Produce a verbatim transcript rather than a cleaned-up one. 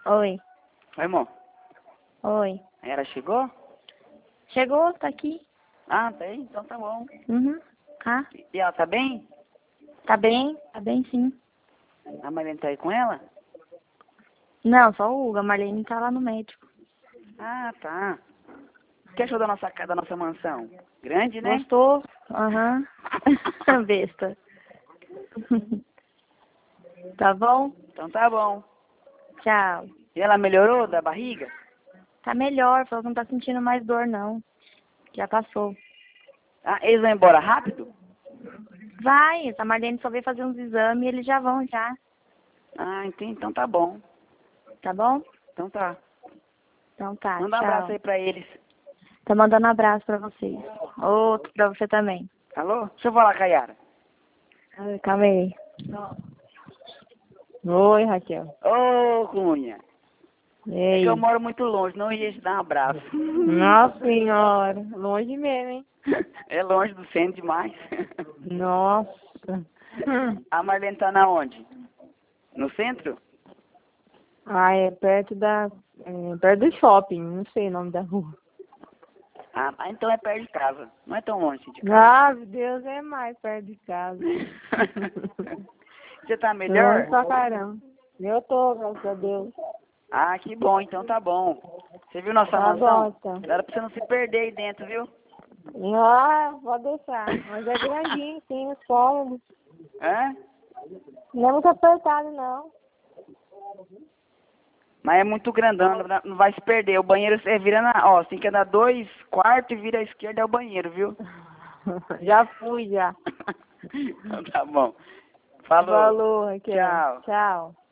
Oi. Oi, amor. Oi. Ela chegou? Chegou, tá aqui. Ah, tá aí? Então tá bom. Uhum. Ah, E ela tá bem? tá bem? Tá bem, sim. A Marlene tá aí com ela? Não, só o Hugo. A Marlene tá lá no médico. Ah, tá. O que achou da nossa casa, da nossa mansão? Grande, né? Gostou? Aham. Besta. Tá bom? Então tá bom. Tchau. E ela melhorou da barriga? Tá melhor, falou que não tá sentindo mais dor, não. Já passou. Ah, eles vão embora rápido? Vai, a Marlene só veio fazer uns exames e eles já vão já. Ah, entendi. Então tá bom. Tá bom? Então tá. Então tá, Manda um tchau. abraço aí pra eles. Tô mandando um abraço pra vocês. Outro pra você também. Alô? Deixa eu falar com a Yara. Ai, calma aí. Oi, Raquel. Ô, Cunha. E É que eu aí? moro muito longe, não ia te dar um abraço. Nossa senhora, longe mesmo, hein? É longe do centro demais. Nossa. A Marlene tá na onde? No centro? Ah, é perto da. É, perto do shopping, não sei o nome da rua. Ah, ah, então é perto de casa. Não é tão longe de casa. Ah, meu Deus, é mais perto de casa. Você tá Longe melhor? pra caramba. Eu tô, graças a Deus. Ah, que bom, então tá bom. Você viu nossa Tá mansão? bom, então. Era pra você não se perder aí dentro, viu? Ah, pode deixar. Mas é grandinho, sim, os cômodos. Hã? Não é muito apertado, não. Mas é muito grandão, não não vai se perder. O banheiro você vira na. Ó, você tem que andar dois quartos e vira à esquerda é o banheiro, viu? Já fui, já. Então tá bom. Falou. Falou, Raquel. Tchau. Tchau.